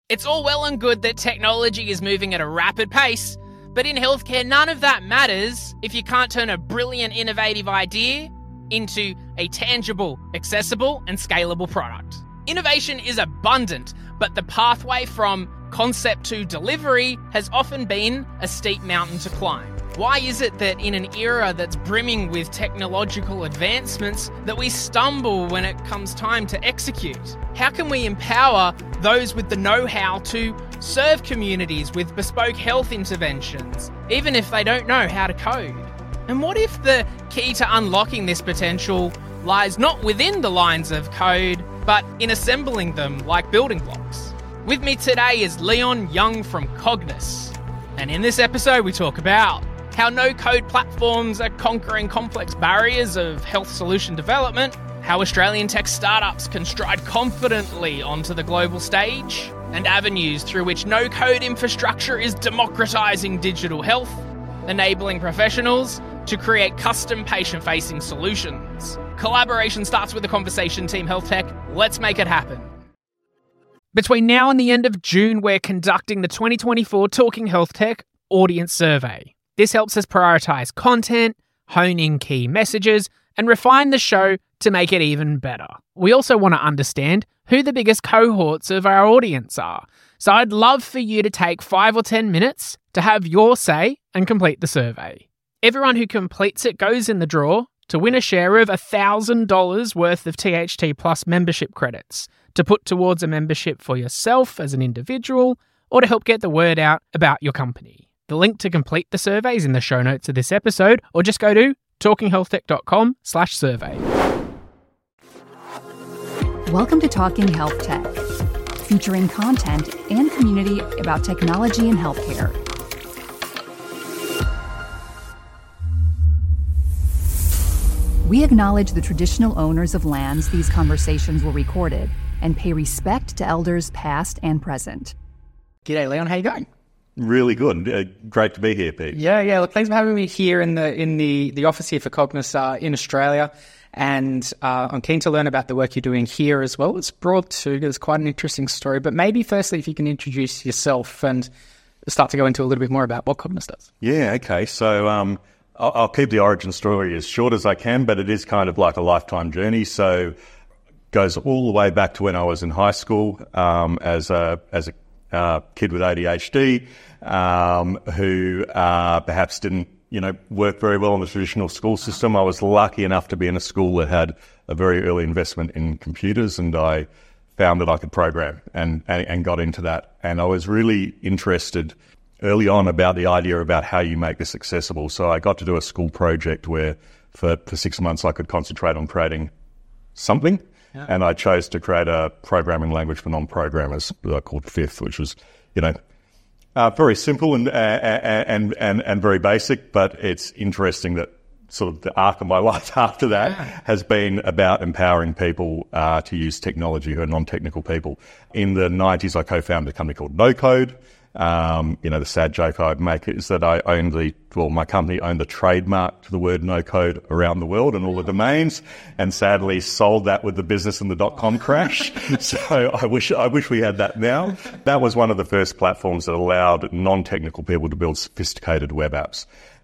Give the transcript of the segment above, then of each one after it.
It's all well and good that technology is moving at a rapid pace, but in healthcare, none of that matters if you can't turn a brilliant, innovative idea into a tangible, accessible, and scalable product. Innovation is abundant, but the pathway from concept to delivery has often been a steep mountain to climb. Why is it that in an era that's brimming with technological advancements that we stumble when it comes time to execute? How can we empower those with the know-how to serve communities with bespoke health interventions, even if they don't know how to code? And what if the key to unlocking this potential lies not within the lines of code, but in assembling them like building blocks? With me today is Leon Young from Cognos. And in this episode, we talk about how no-code platforms are conquering complex barriers of health solution development, how Australian tech startups can stride confidently onto the global stage, and avenues through which no-code infrastructure is democratising digital health, enabling professionals to create custom patient-facing solutions. Collaboration starts with a conversation, Team Health Tech. Let's make it happen. Between now and the end of June, we're conducting the 2024 Talking Health Tech Audience Survey. This helps us prioritise content, hone in key messages, and refine the show to make it even better. We also want to understand who the biggest cohorts of our audience are. So I'd love for you to take 5 or 10 minutes to have your say and complete the survey. Everyone who completes it goes in the draw to win a share of $1,000 worth of THT Plus membership credits to put towards a membership for yourself as an individual or to help get the word out about your company. The link to complete the survey is in the show notes of this episode, or just go to talkinghealthtech.com/survey. Welcome to Talking Health Tech, featuring content and community about technology and healthcare. We acknowledge the traditional owners of lands these conversations were recorded and pay respect to elders past and present. G'day, Leon. How you going? Really good. Great to be here, Pete. Yeah. Look, thanks for having me here in the office here for Cognos in Australia. And I'm keen to learn about the work you're doing here as well. It's broad too. There's quite an interesting story. But maybe firstly, if you can introduce yourself and start to go into a little bit more about what Cognos does. Yeah, okay. So I'll keep the origin story as short as I can, but it is kind of like a lifetime journey. So goes all the way back to when I was in high school as a kid with ADHD who perhaps didn't, work very well in the traditional school system. I was lucky enough to be in a school that had a very early investment in computers, and I found that I could program and got into that. And I was really interested early on about the idea about how you make this accessible. So I got to do a school project where for 6 months I could concentrate on creating something. Yeah. And I chose to create a programming language for non-programmers called Fifth, which was, very simple and very basic. But it's interesting that sort of the arc of my life after that has been about empowering people to use technology who are non-technical people. In the 90s, I co-founded a company called No Code. The sad joke I'd make is that my company owned the trademark to the word no code around the world and all the domains, and sadly sold that with the business and the .com crash. So I wish we had that now. That was one of the first platforms that allowed non-technical people to build sophisticated web apps.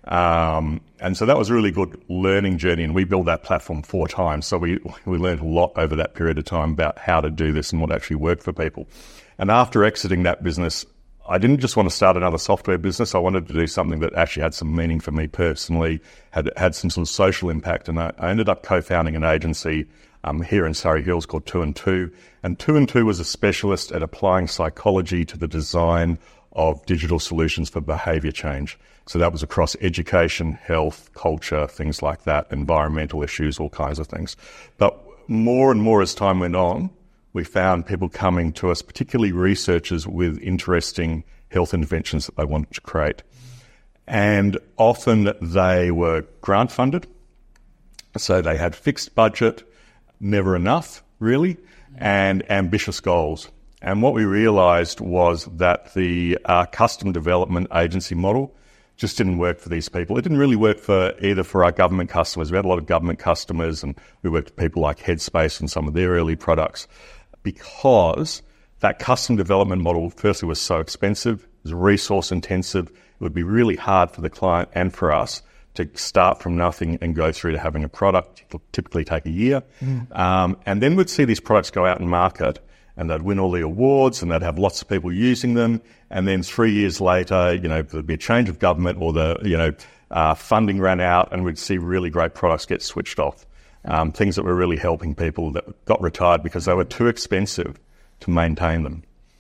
And so that was a really good learning journey, and we built that platform 4 times. So we learned a lot over that period of time about how to do this and what actually worked for people. And after exiting that business, I didn't just want to start another software business. I wanted to do something that actually had some meaning for me personally, had some sort of social impact. And I ended up co-founding an agency here in Surrey Hills called 2 and 2. And 2 and 2 was a specialist at applying psychology to the design of digital solutions for behaviour change. So that was across education, health, culture, things like that, environmental issues, all kinds of things. But more and more as time went on, we found people coming to us, particularly researchers with interesting health interventions that they wanted to create. And often they were grant funded. So they had fixed budget, never enough, really, and ambitious goals. And what we realised was that the custom development agency model just didn't work for these people. It didn't really work for our government customers. We had a lot of government customers, and we worked with people like Headspace and some of their early products, because that custom development model, firstly, was so expensive, it was resource intensive. It would be really hard for the client and for us to start from nothing and go through to having a product. It will typically take a year. And then we'd see these products go out and market, and they'd win all the awards, and they'd have lots of people using them. And then 3 years later, there'd be a change of government, or funding ran out, and we'd see really great products get switched off. Things that were really helping people that got retired because they were too expensive to maintain them.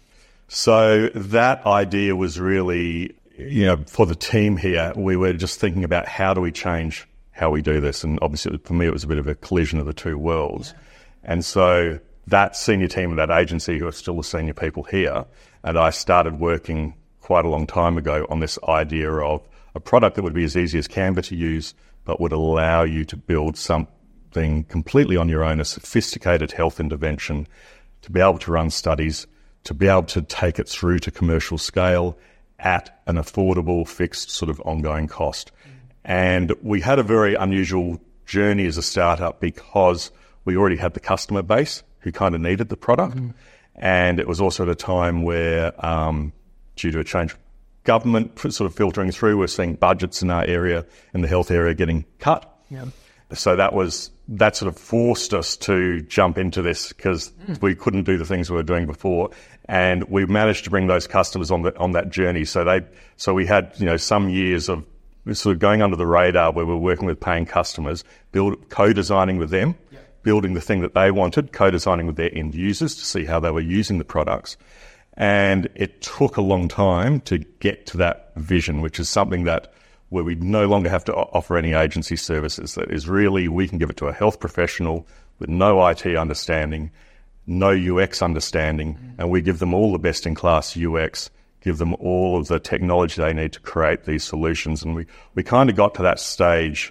So that idea was really, for the team here, we were just thinking about how do we change how we do this. And obviously, for me, it was a bit of a collision of the two worlds. Yeah. And so that senior team of that agency, who are still the senior people here, and I started working quite a long time ago on this idea of a product that would be as easy as Canva to use, but would allow you to build something completely on your own, a sophisticated health intervention, to be able to run studies, to be able to take it through to commercial scale at an affordable, fixed sort of ongoing cost. And we had a very unusual journey as a startup because we already had the customer base who kind of needed the product. And it was also at a time where, due to a change of government sort of filtering through, we're seeing budgets in our area, in the health area, getting cut. Yeah. So that sort of forced us to jump into this because we couldn't do the things we were doing before. And we managed to bring those customers on that journey. So we had, some years of sort of going under the radar where we're working with paying customers, co-designing with them, building the thing that they wanted, co-designing with their end users to see how they were using the products. And it took a long time to get to that vision, which is something that where we no longer have to offer any agency services. That is really, we can give it to a health professional with no IT understanding, no UX understanding, and we give them all the best-in-class UX, give them all of the technology they need to create these solutions. And we kind of got to that stage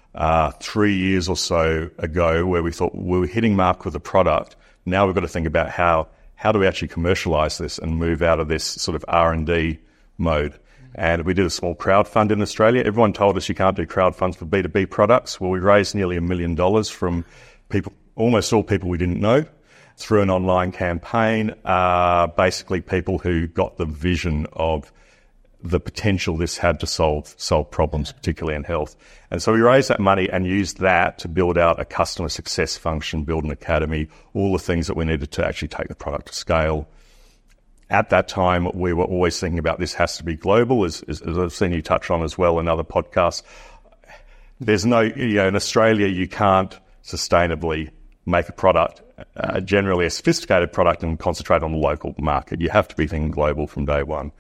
3 years or so ago where we thought we were hitting mark with the product. Now we've got to think about how do we actually commercialize this and move out of this sort of R&D mode. And we did a small crowdfund in Australia. Everyone told us you can't do crowdfunds for B2B products. Well, we raised nearly $1 million from people, almost all people we didn't know, through an online campaign, basically people who got the vision of the potential this had to solve problems, particularly in health. And so we raised that money and used that to build out a customer success function, build an academy, all the things that we needed to actually take the product to scale. At that time, we were always thinking about this has to be global, as I've seen you touch on as well in other podcasts. There's no, in Australia, you can't sustainably make a product, generally a sophisticated product, and concentrate on the local market. You have to be thinking global from day one.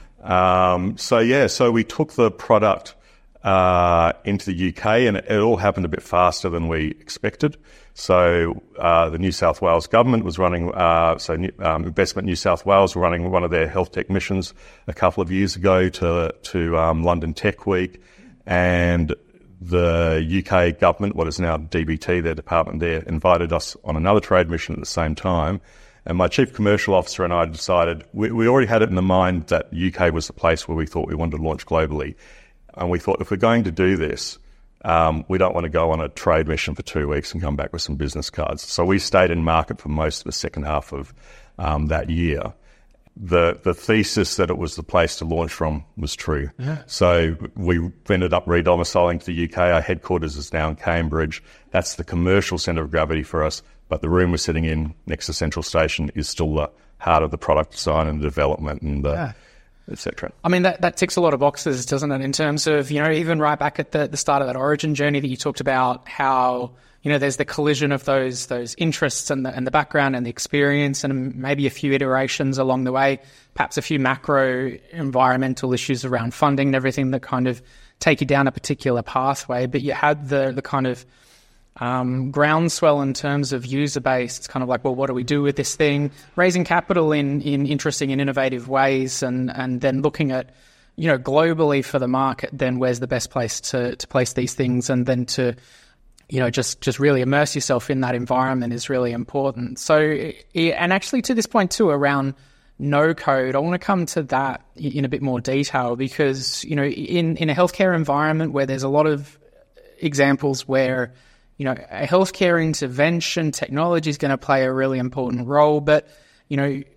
So we took the product into the UK, and it all happened a bit faster than we expected. So the New South Wales government was running, Investment New South Wales were running one of their health tech missions a couple of years ago to London Tech Week, and the UK government, what is now DBT, their department there, invited us on another trade mission at the same time. And my chief commercial officer and I decided, we already had it in the mind that UK was the place where we thought we wanted to launch globally. And we thought, if we're going to do this, we don't want to go on a trade mission for 2 weeks and come back with some business cards. So we stayed in market for most of the second half of that year. The thesis that it was the place to launch from was true. Yeah. So we ended up re-domiciling to the UK. Our headquarters is now in Cambridge. That's the commercial centre of gravity for us. But the room we're sitting in next to Central Station is still the heart of the product design and development and etc. I mean, that ticks a lot of boxes, doesn't it? In terms of, even right back at the start of that origin journey that you talked about, how, there's the collision of those interests and the background and the experience, and maybe a few iterations along the way, perhaps a few macro environmental issues around funding and everything that kind of take you down a particular pathway. But you had the kind of groundswell in terms of user base. It's kind of like, well, what do we do with this thing? Raising capital in interesting and innovative ways, and then looking at, globally for the market, then where's the best place to place these things, and then to, just really immerse yourself in that environment is really important. So, and actually to this point too, around no code, I want to come to that in a bit more detail, because, in a healthcare environment where there's a lot of examples where, a healthcare intervention technology is going to play a really important role, but,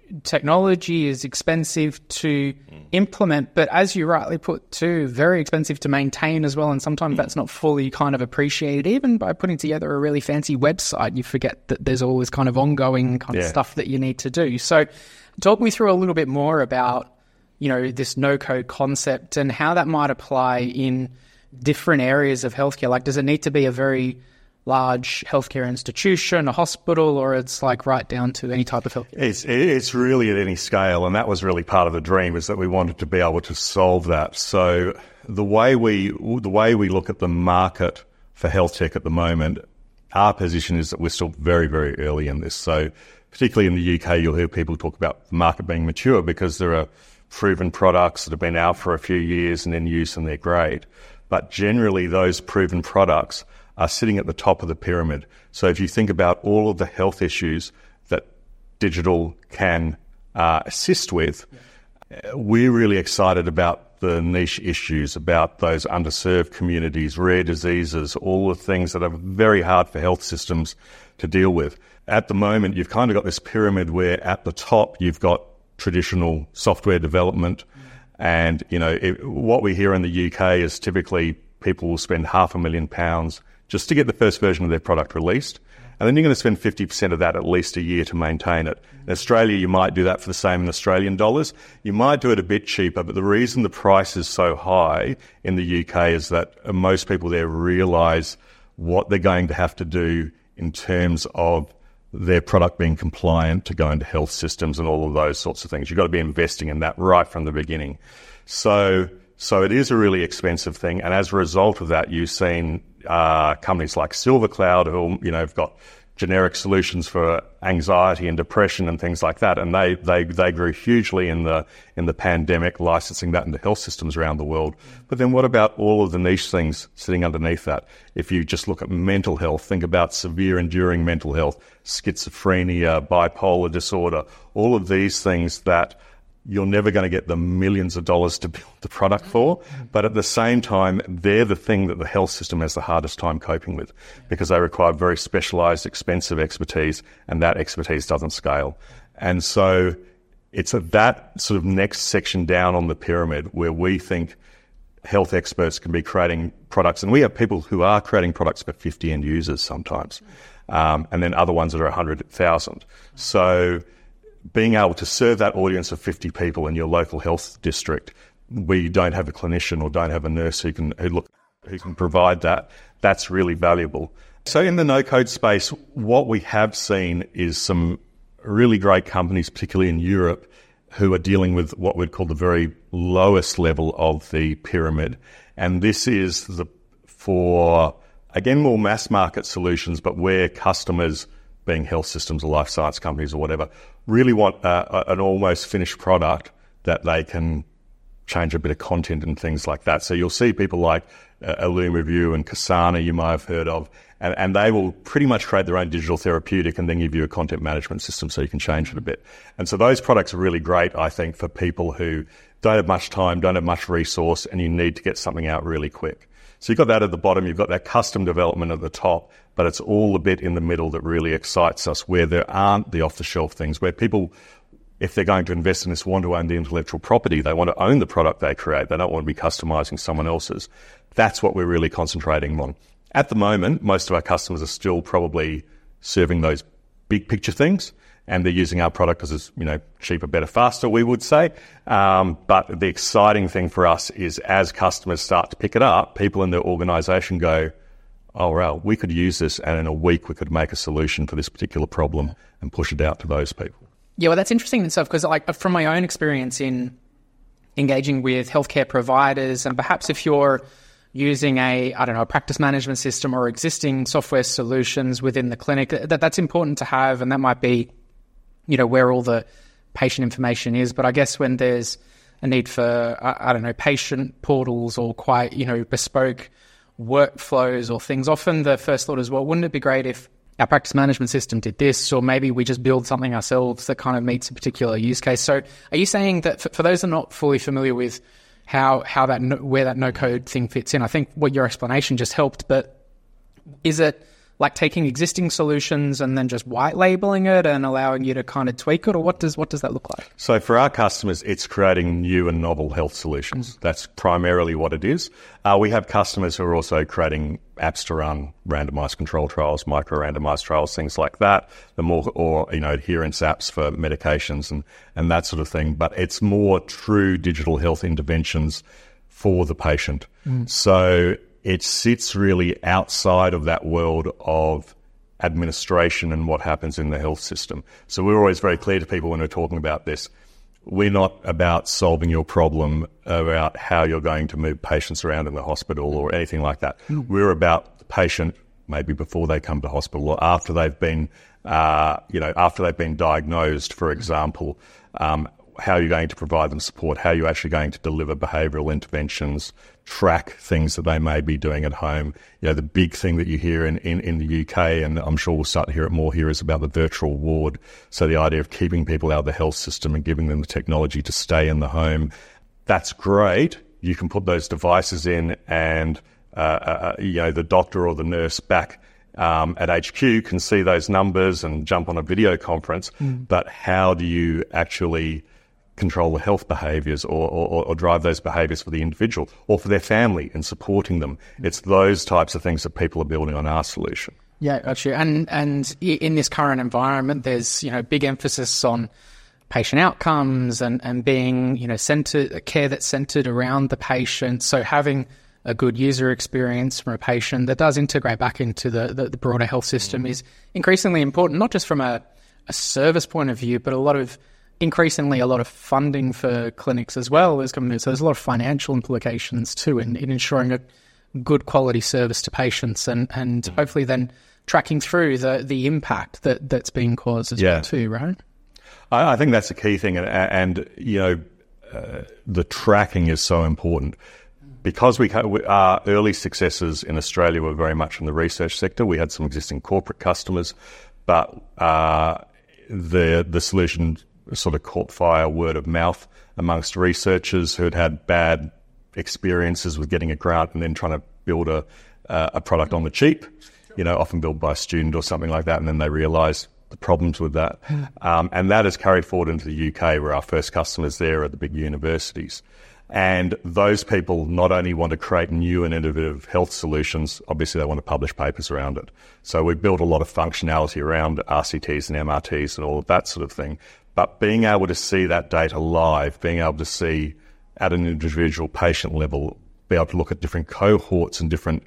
technology is expensive to implement, but as you rightly put too, very expensive to maintain as well. And sometimes that's not fully kind of appreciated. Even by putting together a really fancy website, you forget that there's all this kind of ongoing kind of stuff that you need to do. So talk me through a little bit more about, this no-code concept and how that might apply in different areas of healthcare. Like, does it need to be a very large healthcare institution, a hospital, or it's like right down to any type of healthcare? It's really at any scale, and that was really part of the dream, is that we wanted to be able to solve that. So the way we look at the market for health tech at the moment, our position is that we're still very, very early in this. So particularly in the UK, you'll hear people talk about the market being mature because there are proven products that have been out for a few years and in use and they're great. But generally, those proven products are sitting at the top of the pyramid. So if you think about all of the health issues that digital can assist with, we're really excited about the niche issues, about those underserved communities, rare diseases, all the things that are very hard for health systems to deal with. At the moment, you've kind of got this pyramid where at the top you've got traditional software development, and what we hear in the UK is typically people will spend £500,000 just to get the first version of their product released. And then you're going to spend 50% of that at least a year to maintain it. In Australia, you might do that for the same in Australian dollars. You might do it a bit cheaper, but the reason the price is so high in the UK is that most people there realise what they're going to have to do in terms of their product being compliant to go into health systems and all of those sorts of things. You've got to be investing in that right from the beginning. So it is a really expensive thing, and as a result of that, you've seen companies like SilverCloud who have got generic solutions for anxiety and depression and things like that, and they grew hugely in the pandemic, licensing that into health systems around the world. But then what about all of the niche things sitting underneath that? If you just look at mental health, think about severe enduring mental health, schizophrenia, bipolar disorder, all of these things that you're never going to get the millions of dollars to build the product for, but at the same time, they're the thing that the health system has the hardest time coping with because they require very specialised, expensive expertise, and that expertise doesn't scale. And so it's at that sort of next section down on the pyramid where we think health experts can be creating products, and we have people who are creating products for 50 end users sometimes, and then other ones that are 100,000. So being able to serve that audience of 50 people in your local health district where you don't have a clinician or don't have a nurse who can provide that, that's really valuable. So in the no-code space, what we have seen is some really great companies, particularly in Europe, who are dealing with what we'd call the very lowest level of the pyramid. And this is for, again, more mass market solutions, but where customers, being health systems or life science companies or whatever, really want an almost finished product that they can change a bit of content and things like that. So you'll see people like IllumiView and Kasana, you might have heard of, and they will pretty much create their own digital therapeutic and then give you a content management system so you can change it a bit. And so those products are really great, I think, for people who don't have much time, don't have much resource, and you need to get something out really quick. So you've got that at the bottom, you've got that custom development at the top, but it's all the bit in the middle that really excites us, where there aren't the off-the-shelf things, where people, if they're going to invest in this, want to own the intellectual property. They want to own the product they create. They don't want to be customizing someone else's. That's what we're really concentrating on. At the moment, most of our customers are still probably serving those big picture things, and they're using our product because it's, cheaper, better, faster, we would say. But the exciting thing for us is as customers start to pick it up, people in their organization go, oh, wow, we could use this, and in a week we could make a solution for this particular problem and push it out to those people. Yeah, well, that's interesting and stuff, because from my own experience in engaging with healthcare providers, and perhaps if you're using a practice management system or existing software solutions within the clinic, that's important to have, and that might be, where all the patient information is. But I guess when there's a need for, patient portals or quite, bespoke workflows or things, often the first thought is, well, wouldn't it be great if our practice management system did this, or maybe we just build something ourselves that kind of meets a particular use case. So are you saying that for those that are not fully familiar with where that no-code thing fits in, I think what your explanation just helped, but is it like taking existing solutions and then just white labeling it and allowing you to kind of tweak it, or what does that look like? So for our customers, it's creating new and novel health solutions. That's primarily what it is. We have customers who are also creating apps to run randomized control trials, micro-randomized trials, things like that. Adherence apps for medications and that sort of thing. But it's more true digital health interventions for the patient. So it sits really outside of that world of administration and what happens in the health system. So we're always very clear to people when we're talking about this. We're not about solving your problem about how you're going to move patients around in the hospital or anything like that. We're about the patient, maybe before they come to hospital or after they've been, diagnosed, for example. How you're going to provide them support, how you're actually going to deliver behavioural interventions, track things that they may be doing at home. The big thing that you hear in the UK, and I'm sure we'll start to hear it more here, is about the virtual ward. So the idea of keeping people out of the health system and giving them the technology to stay in the home. That's great. You can put those devices in and, the doctor or the nurse back at HQ can see those numbers and jump on a video conference. But how do you actually control the health behaviours or drive those behaviours for the individual or for their family and supporting them? It's those types of things that people are building on our solution. Yeah, actually. And in this current environment, there's, big emphasis on patient outcomes and being, centered, care that's centered around the patient. So having a good user experience from a patient that does integrate back into the broader health system is increasingly important, not just from a service point of view, but increasingly a lot of funding for clinics as well is coming in. So there's a lot of financial implications too in ensuring a good quality service to patients and hopefully then tracking through the impact that's being caused as well too, right? I think that's a key thing. And the tracking is so important. Because our early successes in Australia were very much in the research sector. We had some existing corporate customers, but the solution sort of caught fire word of mouth amongst researchers who had bad experiences with getting a grant and then trying to build a product on the cheap, often built by a student or something like that, and then they realised the problems with that. And that has carried forward into the UK, where our first customers there are the big universities. And those people not only want to create new and innovative health solutions, obviously they want to publish papers around it. So we've built a lot of functionality around RCTs and MRTs and all of that sort of thing. But being able to see that data live, being able to see at an individual patient level, be able to look at different cohorts and different,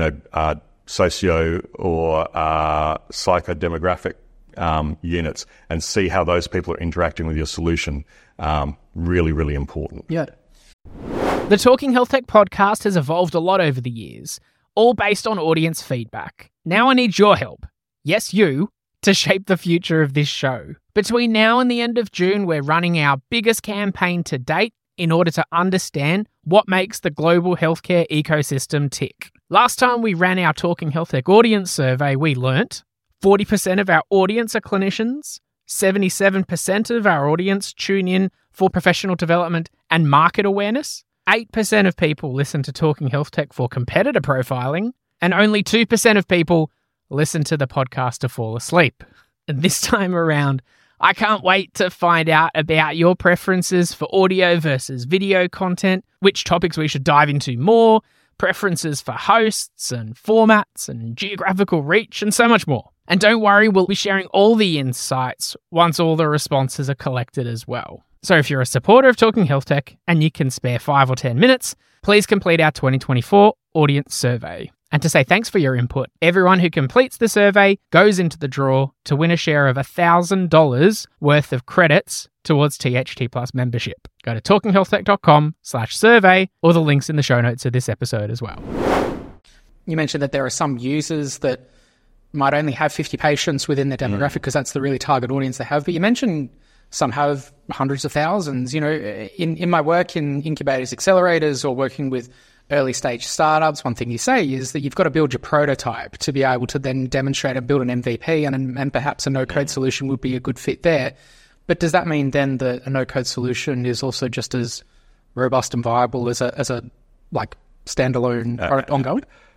socio or psychodemographic units and see how those people are interacting with your solution, really, really important. Yeah. The Talking Health Tech podcast has evolved a lot over the years, all based on audience feedback. Now I need your help. Yes, you, to shape the future of this show. Between now and the end of June, we're running our biggest campaign to date in order to understand what makes the global healthcare ecosystem tick. Last time we ran our Talking Health Tech audience survey, we learnt 40% of our audience are clinicians, 77% of our audience tune in for professional development and market awareness, 8% of people listen to Talking Health Tech for competitor profiling, and only 2% of people listen to the podcast to fall asleep. And this time around, I can't wait to find out about your preferences for audio versus video content, which topics we should dive into more, preferences for hosts and formats and geographical reach, and so much more. And don't worry, we'll be sharing all the insights once all the responses are collected as well. So if you're a supporter of Talking Health Tech and you can spare 5 or 10 minutes, please complete our 2024 audience survey. And to say thanks for your input, everyone who completes the survey goes into the draw to win a share of $1,000 worth of credits towards THT Plus membership. Go to talkinghealthtech.com/survey or the links in the show notes of this episode as well. You mentioned that there are some users that might only have 50 patients within their demographic because that's the really target audience they have. But you mentioned some have hundreds of thousands. In my work in incubators, accelerators, or working with early stage startups, one thing you say is that you've got to build your prototype to be able to then demonstrate and build an MVP, and perhaps a no-code solution would be a good fit there. But does that mean then that a no-code solution is also just as robust and viable as a standalone product ongoing?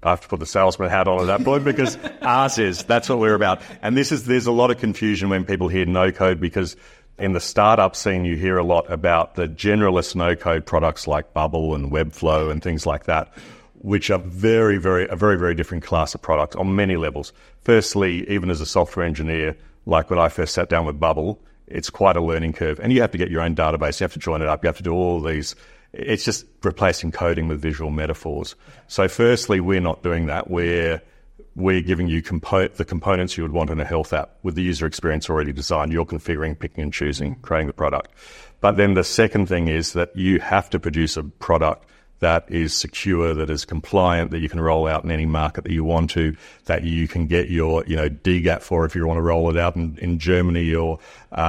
I have to put the salesman hat on at that point because ours is. That's what we're about. And there's a lot of confusion when people hear no-code because in the startup scene you hear a lot about the generalist no-code products like Bubble and Webflow and things like that, which are very, very different class of products on many levels. Firstly, even as a software engineer, like when I first sat down with Bubble, it's quite a learning curve. And you have to get your own database. You have to join it up. You have to do all these. It's just replacing coding with visual metaphors. So firstly, we're not doing that. We're giving you the components you would want in a health app with the user experience already designed. You're configuring, picking and choosing, creating the product. But then the second thing is that you have to produce a product that is secure, that is compliant, that you can roll out in any market that you want to, that you can get your, DGAT for if you want to roll it out in Germany or,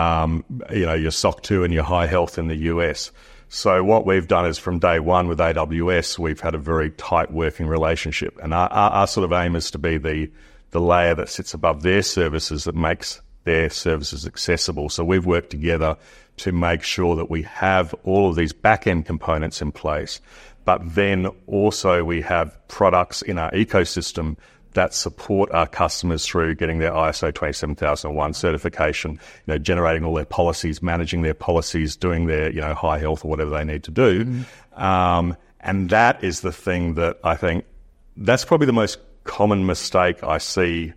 your SOC 2 and your high health in the US. So what we've done is from day one with AWS, we've had a very tight working relationship. And our sort of aim is to be the layer that sits above their services that makes their services accessible. So we've worked together to make sure that we have all of these back-end components in place. But then also we have products in our ecosystem that support our customers through getting their ISO 27001 certification, generating all their policies, managing their policies, doing their, high health or whatever they need to do. Mm-hmm. And that is the thing that I think that's probably the most common mistake I see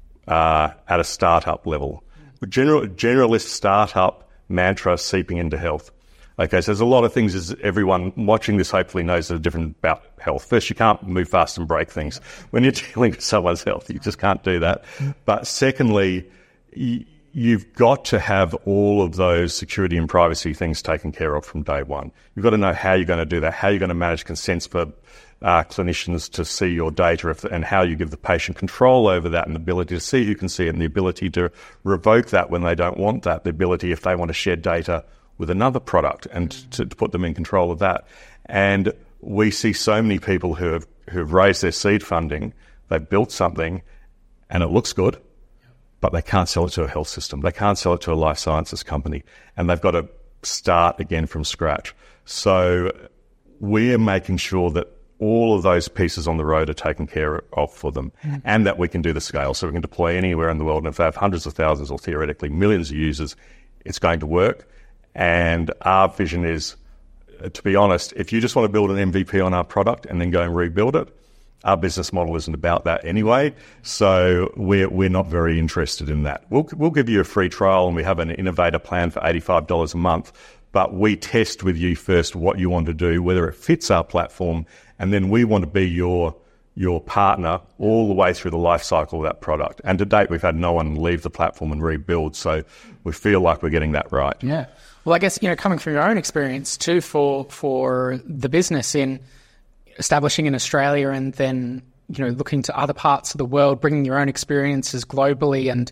at a startup level. Generalist startup mantra seeping into health. Okay, so there's a lot of things, as everyone watching this hopefully knows, that are different about health. First, you can't move fast and break things. When you're dealing with someone's health, you just can't do that. But secondly, you've got to have all of those security and privacy things taken care of from day one. You've got to know how you're going to do that, how you're going to manage consents for clinicians to see your data and how you give the patient control over that and the ability to see who can see it and the ability to revoke that when they don't want that, the ability if they want to share data with another product and to put them in control of that. And we see so many people who have raised their seed funding, they've built something and it looks good, but they can't sell it to a health system. They can't sell it to a life sciences company and they've got to start again from scratch. So we're making sure that all of those pieces on the road are taken care of for them and that we can do the scale so we can deploy anywhere in the world. And if they have hundreds of thousands or theoretically millions of users, it's going to work. And our vision is, to be honest, if you just want to build an MVP on our product and then go and rebuild it, our business model isn't about that anyway. So we're not very interested in that. We'll give you a free trial and we have an innovator plan for $85 a month, but we test with you first what you want to do, whether it fits our platform, and then we want to be your partner all the way through the life cycle of that product. And to date, we've had no one leave the platform and rebuild, so we feel like we're getting that right. Yeah. Well, I guess, coming from your own experience too for the business in establishing in Australia and then, looking to other parts of the world, bringing your own experiences globally and,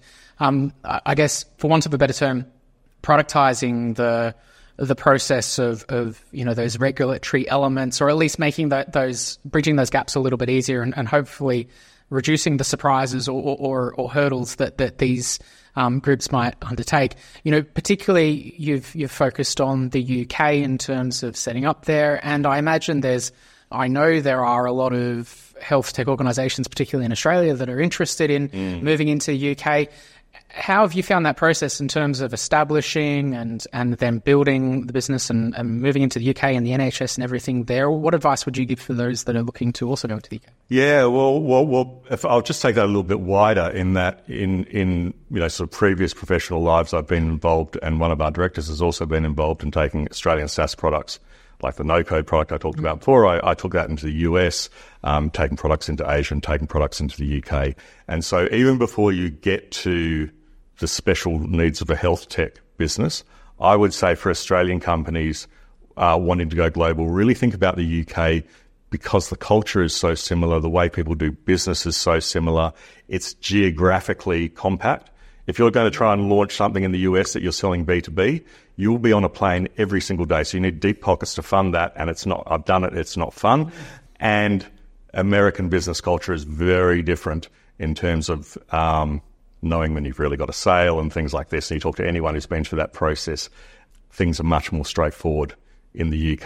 I guess, for want of a better term, productizing the process of those regulatory elements, or at least making bridging those gaps a little bit easier and hopefully reducing the surprises or hurdles that these groups might undertake. Particularly you've focused on the UK in terms of setting up there, and I imagine I know there are a lot of health tech organisations, particularly in Australia, that are interested in moving into the UK. How have you found that process in terms of establishing and then building the business and moving into the UK and the NHS and everything there? What advice would you give for those that are looking to also go into the UK? Yeah, well, if I'll just take that a little bit wider in that in sort of previous professional lives I've been involved, and one of our directors has also been involved in taking Australian SaaS products like the no-code product I talked about before. I took that into the US, taking products into Asia and taking products into the UK. And so even before you get to the special needs of a health tech business, I would say for Australian companies wanting to go global, really think about the UK because the culture is so similar, the way people do business is so similar, it's geographically compact. If you're going to try and launch something in the US that you're selling B2B, you'll be on a plane every single day. So you need deep pockets to fund that. And I've done it, it's not fun. And American business culture is very different in terms of knowing when you've really got a sale and things like this. And you talk to anyone who's been through that process, things are much more straightforward in the UK.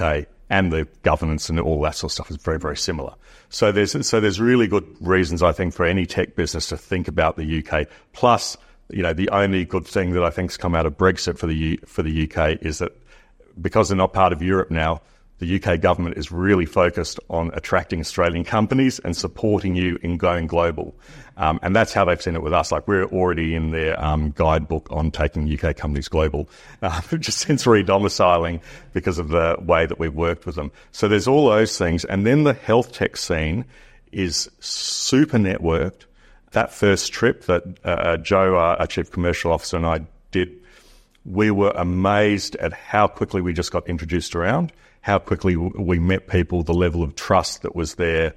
and the governance and all that sort of stuff is very, very similar. So there's really good reasons, I think, for any tech business to think about the UK. Plus, the only good thing that I think's come out of Brexit for the UK is that because they're not part of Europe now, the UK government is really focused on attracting Australian companies and supporting you in going global. And that's how they've seen it with us. Like, we're already in their guidebook on taking UK companies global, just since re-domiciling because of the way that we've worked with them. So there's all those things. And then the health tech scene is super networked. That first trip that Joe, our Chief Commercial Officer, and I did, we were amazed at how quickly we just got introduced around, how quickly we met people, the level of trust that was there,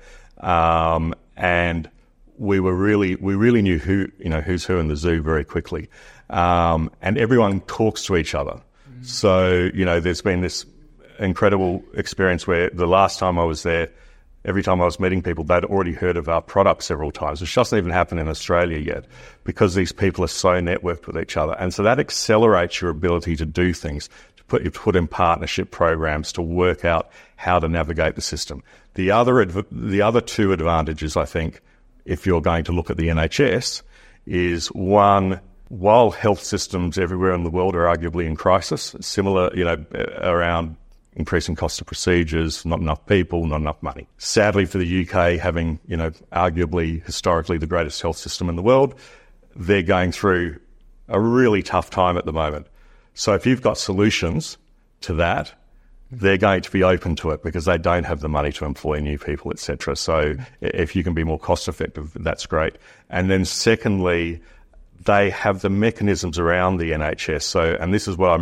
and we really knew who's who in the zoo very quickly, and everyone talks to each other. Mm-hmm. So there's been this incredible experience where the last time I was there, every time I was meeting people, they'd already heard of our product several times, which doesn't even happen in Australia yet, because these people are so networked with each other, and so that accelerates your ability to do things. Put in partnership programs to work out how to navigate the system. The other two advantages, I think, if you're going to look at the NHS, is one, while health systems everywhere in the world are arguably in crisis, similar, around increasing cost of procedures, not enough people, not enough money. Sadly for the UK, having, arguably historically the greatest health system in the world, they're going through a really tough time at the moment. So if you've got solutions to that, they're going to be open to it because they don't have the money to employ new people, etc. So if you can be more cost effective, that's great. And then secondly, they have the mechanisms around the NHS. So, and this is what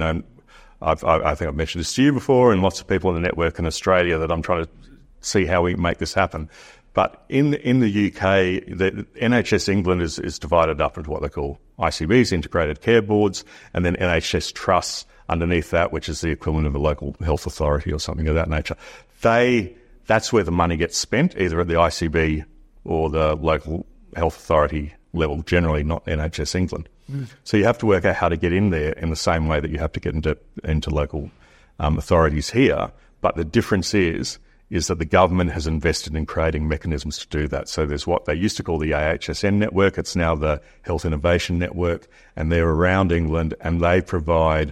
I think I've mentioned this to you before, and lots of people in the network in Australia, that I'm trying to see how we make this happen. But in the UK, the NHS England is divided up into what they call ICBs, Integrated Care Boards, and then NHS Trusts underneath that, which is the equivalent of a local health authority or something of that nature. That's where the money gets spent, either at the ICB or the local health authority level, generally not NHS England. Mm. So you have to work out how to get in there in the same way that you have to get into local authorities here. But the difference is that the government has invested in creating mechanisms to do that. So there's what they used to call the AHSN network. It's now the Health Innovation Network, and they're around England, and they provide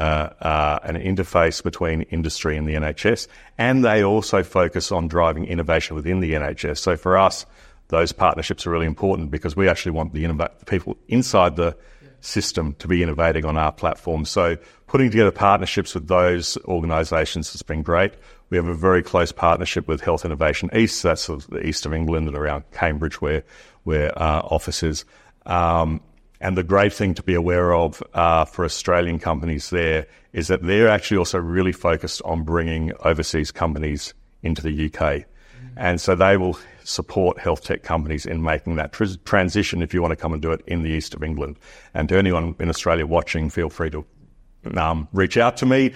an interface between industry and the NHS, and they also focus on driving innovation within the NHS. So for us, those partnerships are really important because we actually want the people inside the system to be innovating on our platform. So putting together partnerships with those organisations has been great. We have a very close partnership with Health Innovation East. That's the east of England and around Cambridge where our office is. And the great thing to be aware of for Australian companies there is that they're actually also really focused on bringing overseas companies into the UK. Mm-hmm. And so they will support health tech companies in making that transition if you want to come and do it in the east of England. And to anyone in Australia watching, feel free to reach out to me.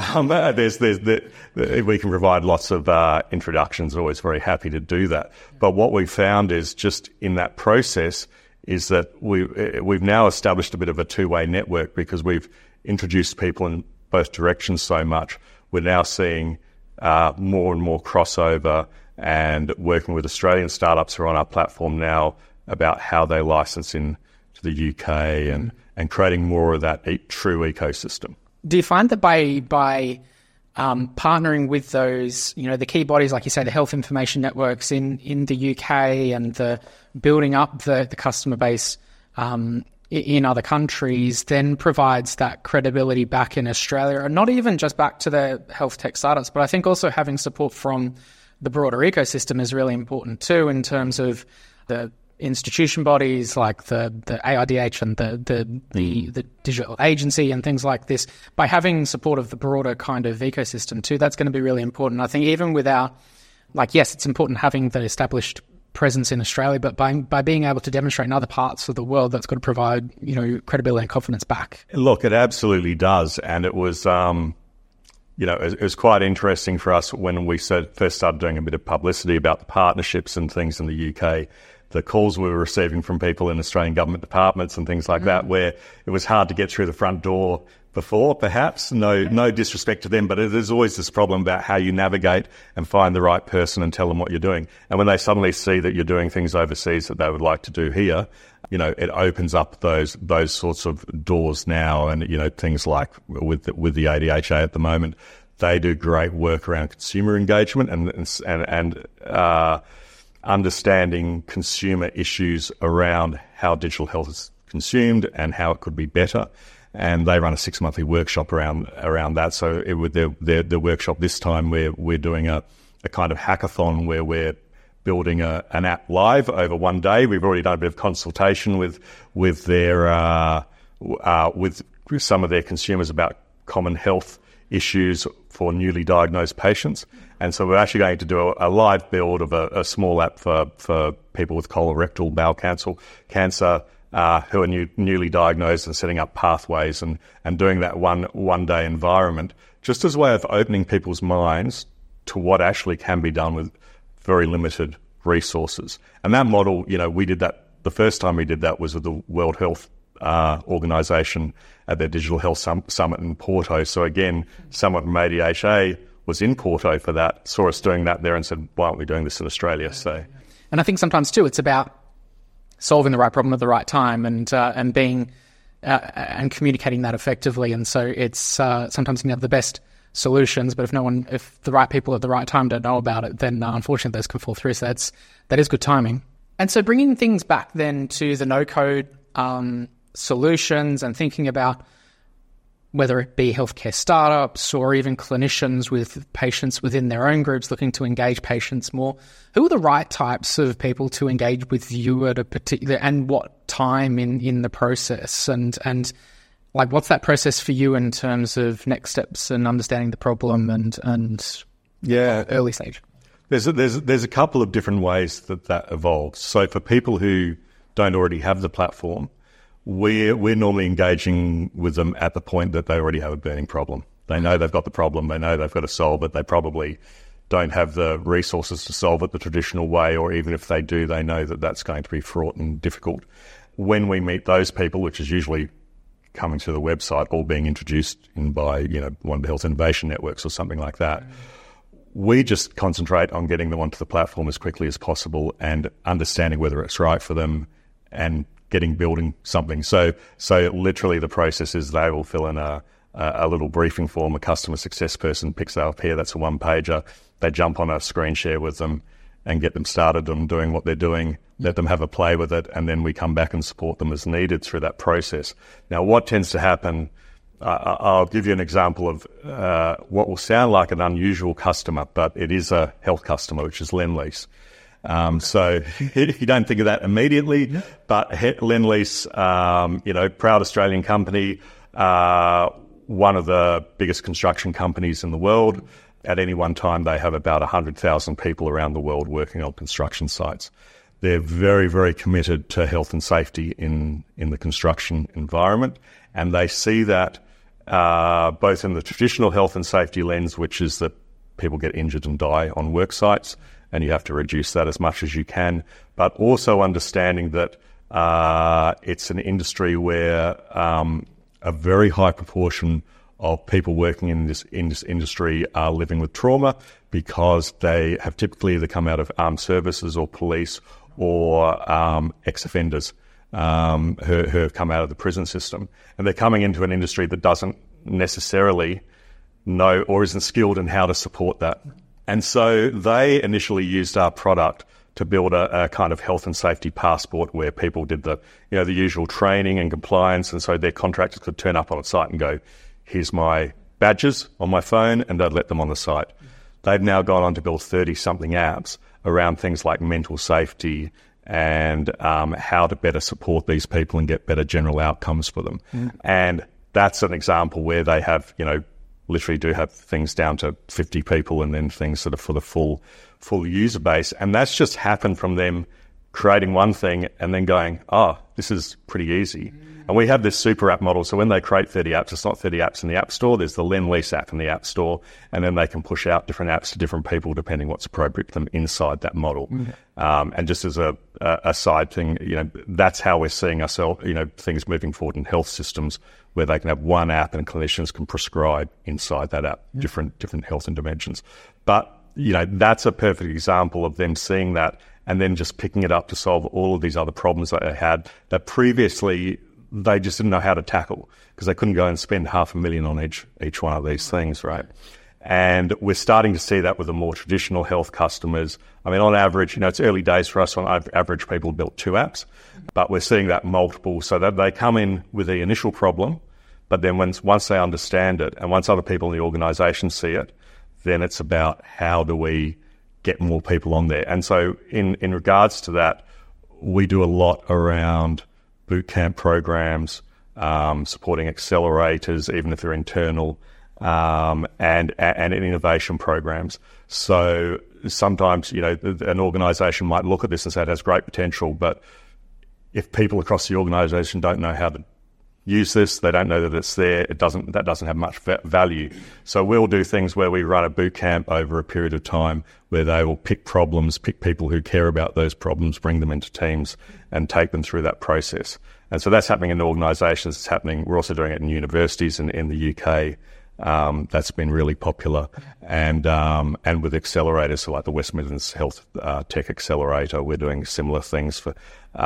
We can provide lots of introductions. Always very happy to do that. But what we found is just in that process is that we've now established a bit of a two-way network because we've introduced people in both directions so much. We're now seeing more and more crossover and working with Australian startups who are on our platform now about how they license in to the UK and creating more of that true ecosystem. Do you find that by partnering with those, the key bodies, like you say, the health information networks in the UK and the building up the customer base in other countries, then provides that credibility back in Australia, and not even just back to the health tech startups, but I think also having support from the broader ecosystem is really important too, in terms of the institution bodies like the AIDH and the digital agency and things like this. By having support of the broader kind of ecosystem too, that's going to be really important. I think even without, yes, it's important having the established presence in Australia, but by being able to demonstrate in other parts of the world, that's got to provide, credibility and confidence back. Look, it absolutely does. And it was, it was quite interesting for us when we first started doing a bit of publicity about the partnerships and things in the UK. the calls we were receiving from people in Australian government departments and things like that, where it was hard to get through the front door before, perhaps. No disrespect to them, but there's always this problem about how you navigate and find the right person and tell them what you're doing. And when they suddenly see that you're doing things overseas that they would like to do here, it opens up those sorts of doors now. And, things like with the ADHA at the moment, they do great work around consumer engagement and understanding consumer issues around how digital health is consumed and how it could be better. And they run a 6-monthly workshop around that. So with their workshop this time, we're doing a kind of hackathon where we're building an app live over one day. We've already done a bit of consultation with their with some of their consumers about common health issues for newly diagnosed patients. And so we're actually going to do a live build of a small app for people with colorectal bowel cancer who are newly diagnosed, and setting up pathways and doing that one day environment, just as a way of opening people's minds to what actually can be done with very limited resources. And that model, we did that, the first time we did that was with the World Health Organization at their Digital Health Summit in Porto. So again, someone from ADHA was in Porto for that, saw us doing that there and said, why aren't we doing this in Australia? So, and I think sometimes too, it's about solving the right problem at the right time and being and communicating that effectively. And so it's sometimes you can have the best solutions, but if the right people at the right time don't know about it, then unfortunately those can fall through. So that is good timing. And so bringing things back then to the no-code solutions and thinking about whether it be healthcare startups or even clinicians with patients within their own groups looking to engage patients more, who are the right types of people to engage with you at a particular, and what time in the process, and like what's that process for you in terms of next steps and understanding the problem and early stage? There's a couple of different ways that evolves. So for people who don't already have the platform, we're normally engaging with them at the point that they already have a burning problem. They know they've got the problem, they know they've got to solve it, they probably don't have the resources to solve it the traditional way, or even if they do, they know that that's going to be fraught and difficult. When we meet those people, which is usually coming to the website or being introduced in by one of the health innovation networks or something like that, we just concentrate on getting them onto the platform as quickly as possible and understanding whether it's right for them and building something. So literally the process is they will fill in a little briefing form. A customer success person picks that up here. That's a one-pager. They jump on a screen share with them and get them started on doing what they're doing, let them have a play with it, and then we come back and support them as needed through that process. Now, what tends to happen, I'll give you an example of what will sound like an unusual customer, but it is a health customer, which is Lendlease. So you don't think of that immediately, but Lendlease, proud Australian company, one of the biggest construction companies in the world. At any one time, they have about 100,000 people around the world working on construction sites. They're very, very committed to health and safety in the construction environment, and they see that both in the traditional health and safety lens, which is that people get injured and die on work sites, and you have to reduce that as much as you can, but also understanding that it's an industry where a very high proportion of people working in this industry are living with trauma because they have typically either come out of armed services or police or ex-offenders who have come out of the prison system. And they're coming into an industry that doesn't necessarily know or isn't skilled in how to support that. And so they initially used our product to build a kind of health and safety passport where people did the usual training and compliance, and so their contractors could turn up on a site and go, here's my badges on my phone, and they'd let them on the site. They've now gone on to build 30-something apps around things like mental safety and how to better support these people and get better general outcomes for them. And that's an example where they have, literally do have things down to 50 people and then things sort of for the full user base. And that's just happened from them creating one thing and then going, this is pretty easy. And we have this super app model. So when they create 30 apps, it's not 30 apps in the App Store. There's the Lendlease app in the App Store. And then they can push out different apps to different people depending what's appropriate for them inside that model. And just as a a side thing. That's how we're seeing ourselves, things moving forward in health systems, where they can have one app and clinicians can prescribe inside that app different health interventions. But, that's a perfect example of them seeing that and then just picking it up to solve all of these other problems that they had that previously they just didn't know how to tackle, because they couldn't go and spend $500,000 on each one of these things, right? And we're starting to see that with the more traditional health customers. I mean, on average, it's early days for us. On average, people built 2 apps, but we're seeing that multiple, so that they come in with the initial problem, but then once they understand it and once other people in the organisation see it, then it's about how do we get more people on there. And so in regards to that, we do a lot around bootcamp programs, supporting accelerators, even if they're internal, and innovation programs. So sometimes, an organisation might look at this and say it has great potential, but if people across the organisation don't know how to use this, they don't know that it's there, that doesn't have much value. So we'll do things where we run a boot camp over a period of time where they will pick people who care about those problems, bring them into teams and take them through that process. And so that's happening in organisations. We're also doing it in universities in the UK. That's been really popular, and with accelerators, so like the West Midlands Health Tech Accelerator, we're doing similar things with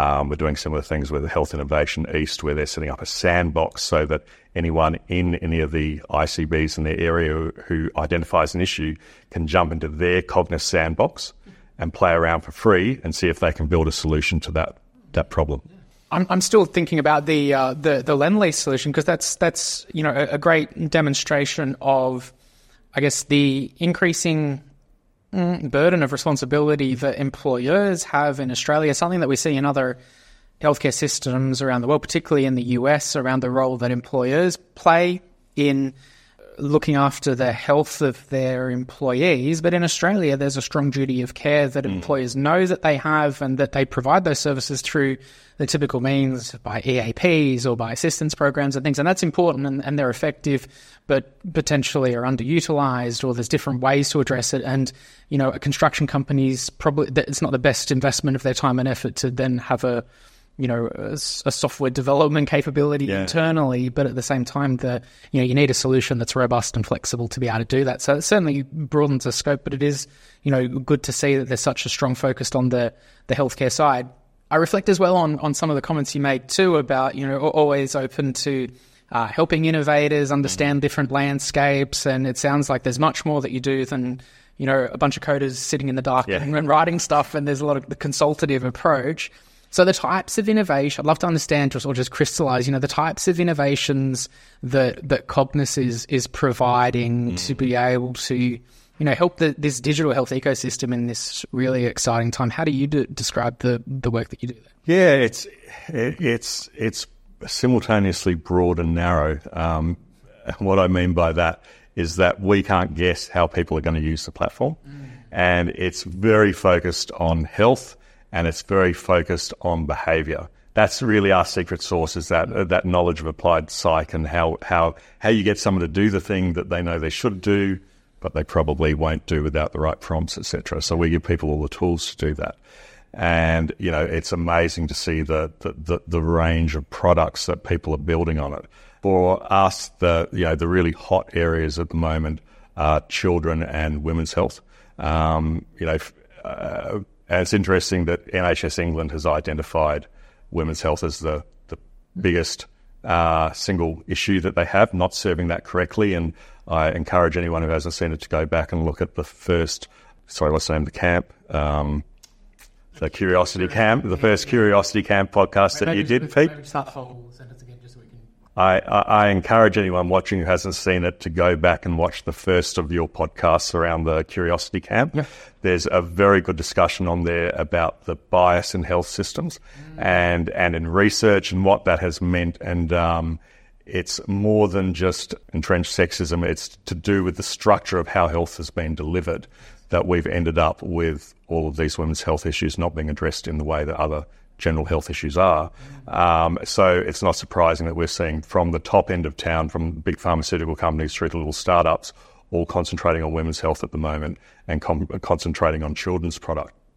Health Innovation East, where they're setting up a sandbox so that anyone in any of the ICBs in their area who identifies an issue can jump into their Cognos sandbox and play around for free and see if they can build a solution to that problem. I'm still thinking about the Lendlease solution, because that's a great demonstration of, I guess, the increasing burden of responsibility that employers have in Australia, something that we see in other healthcare systems around the world, particularly in the US, around the role that employers play in looking after the health of their employees. But in Australia, there's a strong duty of care that employers know that they have, and that they provide those services through the typical means by EAPs or by assistance programs and things. And that's important, and they're effective, but potentially are underutilized, or there's different ways to address it. And, a construction company's it's not the best investment of their time and effort to then have a software development capability internally, but at the same time, you need a solution that's robust and flexible to be able to do that. So it certainly broadens the scope, but it is, good to see that there's such a strong focus on the healthcare side. I reflect as well on some of the comments you made too about, always open to helping innovators understand different landscapes, and it sounds like there's much more that you do than a bunch of coders sitting in the dark and writing stuff, and there's a lot of the consultative approach. So the types of innovation, I'd love to understand or just crystallize, the types of innovations that Cognos is providing to be able to, help this digital health ecosystem in this really exciting time. How do you describe the work that you do there? Yeah, it's simultaneously broad and narrow. What I mean by that is that we can't guess how people are going to use the platform, and it's very focused on health. And it's very focused on behaviour. That's really our secret sauce, is that knowledge of applied psych, and how you get someone to do the thing that they know they should do, but they probably won't do without the right prompts, etc. So we give people all the tools to do that. And it's amazing to see the range of products that people are building on it. For us, the really hot areas at the moment are children and women's health. And it's interesting that NHS England has identified women's health as the biggest single issue that they have, not serving that correctly. And I encourage anyone who hasn't seen it to go back and look at the first, what's the name of the camp? The Curiosity Camp, the first Curiosity Camp podcast that you did, Pete. Maybe start the whole sentence again just so we can... I encourage anyone watching who hasn't seen it to go back and watch the first of your podcasts around the Curiosity Camp. Yeah. There's a very good discussion on there about the bias in health systems and in research and what that has meant. And it's more than just entrenched sexism. It's to do with the structure of how health has been delivered, that we've ended up with all of these women's health issues not being addressed in the way that other general health issues are. So it's not surprising that we're seeing from the top end of town, from big pharmaceutical companies through to little startups, all concentrating on women's health at the moment and concentrating on children's product.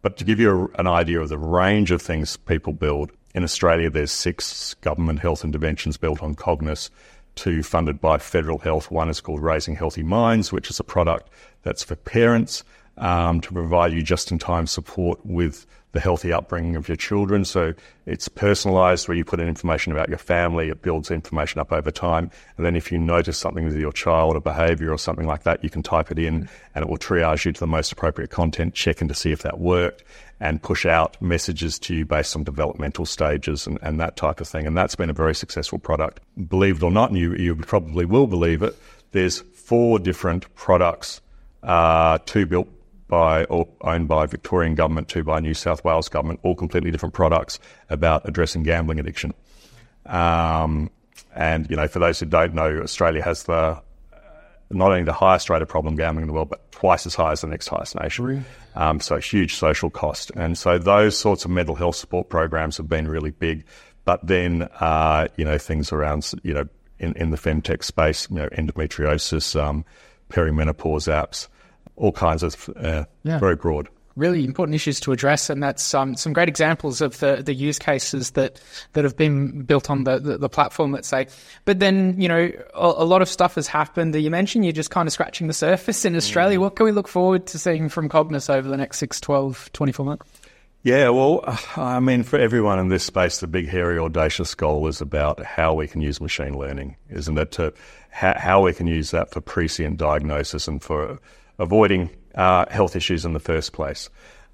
But to give you an idea of the range of things people build, in Australia there's 6 government health interventions built on Cognos, 2 funded by Federal Health. One is called Raising Healthy Minds, which is a product that's for parents to provide you just-in-time support with the healthy upbringing of your children. So it's personalised, where you put in information about your family, it builds information up over time, and then if you notice something with your child, a behaviour or something like that, you can type it in and it will triage you to the most appropriate content, check in to see if that worked, and push out messages to you based on developmental stages and that type of thing. And that's been a very successful product. Believe it or not, and you probably will believe it, there's 4 different products, 2 built by or owned by Victorian government, 2 by New South Wales government, all completely different products about addressing gambling addiction. And, for those who don't know, Australia has not only the highest rate of problem gambling in the world, but twice as high as the next highest nation. So huge social cost. And so those sorts of mental health support programs have been really big. But then, things around, in the femtech space, endometriosis, perimenopause apps, all kinds of very broad. Really important issues to address, and that's some great examples of the use cases that have been built on the platform, let's say. But then, a lot of stuff has happened. You mentioned you're just kind of scratching the surface in Australia. What can we look forward to seeing from Cognos over the next 6, 12, 24 months? Yeah, well, for everyone in this space, the big, hairy, audacious goal is about how we can use machine learning, isn't it? To how we can use that for prescient diagnosis and for avoiding health issues in the first place.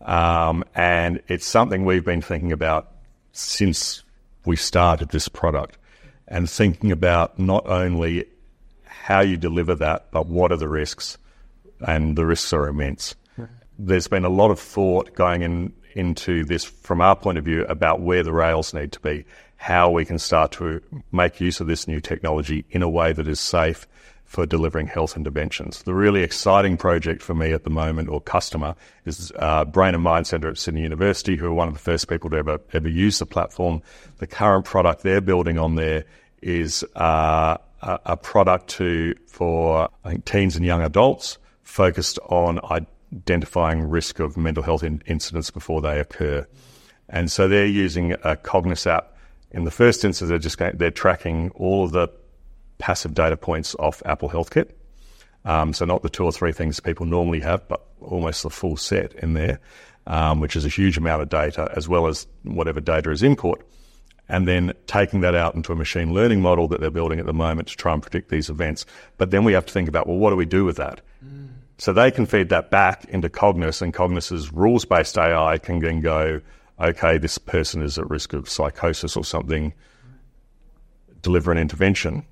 And it's something we've been thinking about since we started this product, and thinking about not only how you deliver that, but what are the risks, and the risks are immense. There's been a lot of thought going into this from our point of view about where the rails need to be, how we can start to make use of this new technology in a way that is safe for delivering health interventions. The really exciting project for me at the moment, or customer, is Brain and Mind Centre at Sydney University, who are one of the first people to ever use the platform. The current product they're building on there is a product for I think teens and young adults, focused on identifying risk of mental health incidents before they occur. And so they're using a Cognos app. In the first instance, they're tracking all of the passive data points off Apple Health Kit. So not the 2 or 3 things people normally have, but almost the full set in there, which is a huge amount of data, as well as whatever data is input, and then taking that out into a machine learning model that they're building at the moment to try and predict these events. But then we have to think about, well, what do we do with that? So they can feed that back into Cognos, and Cognos's rules-based AI can then go, okay, this person is at risk of psychosis or something, deliver an intervention.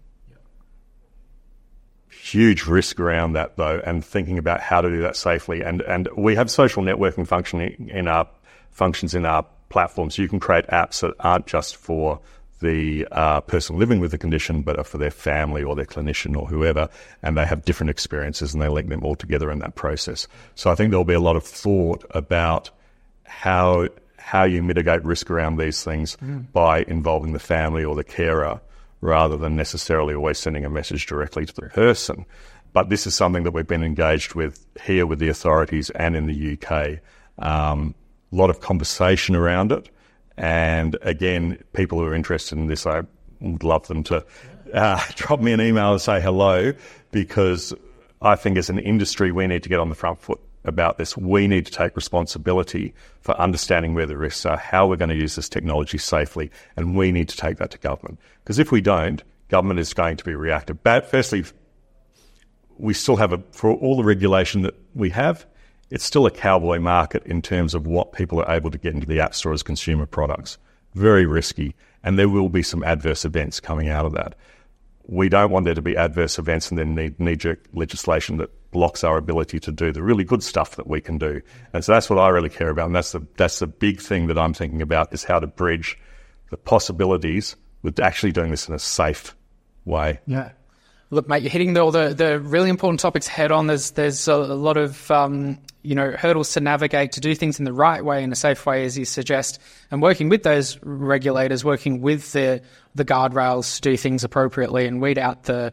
Huge risk around that, though, and thinking about how to do that safely. And we have social networking functions in our platform, so you can create apps that aren't just for the person living with the condition, but are for their family or their clinician or whoever, and they have different experiences and they link them all together in that process. So I think there'll be a lot of thought about how you mitigate risk around these things by involving the family or the carer, rather than necessarily always sending a message directly to the person. But this is something that we've been engaged with here with the authorities and in the UK. A lot of conversation around it. And again, people who are interested in this, I would love them to drop me an email and say hello, because I think as an industry, we need to get on the front foot about this. We need to take responsibility for understanding where the risks are, how we're going to use this technology safely, and we need to take that to government. Because if we don't, government is going to be reactive. Firstly, we still have for all the regulation that we have, it's still a cowboy market in terms of what people are able to get into the App Store as consumer products. Very risky, and there will be some adverse events coming out of that. We don't want there to be adverse events and then knee-jerk legislation that blocks our ability to do the really good stuff that we can do. And so that's what I really care about, and that's the big thing that I'm thinking about, is how to bridge the possibilities with actually doing this in a safe way. Yeah. Look, mate, you're hitting all the really important topics head on. There's a lot of hurdles to navigate, to do things in the right way, in a safe way, as you suggest, and working with those regulators, working with the guardrails to do things appropriately and weed out the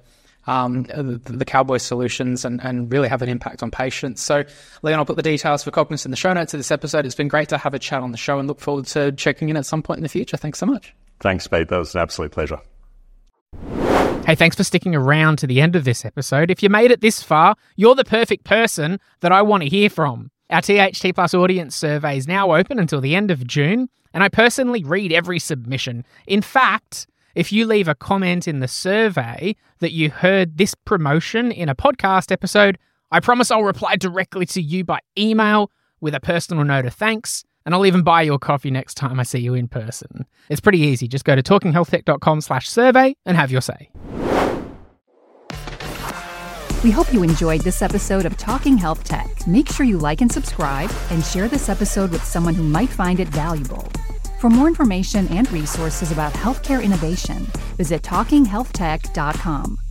the Cowboy solutions and really have an impact on patients. So, Leon, I'll put the details for Cognos in the show notes of this episode. It's been great to have a chat on the show and look forward to checking in at some point in the future. Thanks so much. Thanks, Pete. That was an absolute pleasure. Hey, thanks for sticking around to the end of this episode. If you made it this far, you're the perfect person that I want to hear from. Our THT Plus audience survey is now open until the end of June, and I personally read every submission. In fact, if you leave a comment in the survey that you heard this promotion in a podcast episode, I promise I'll reply directly to you by email with a personal note of thanks, and I'll even buy you a coffee next time I see you in person. It's pretty easy. Just go to talkinghealthtech.com/survey and have your say. We hope you enjoyed this episode of Talking Health Tech. Make sure you like and subscribe and share this episode with someone who might find it valuable. For more information and resources about healthcare innovation, visit talkinghealthtech.com.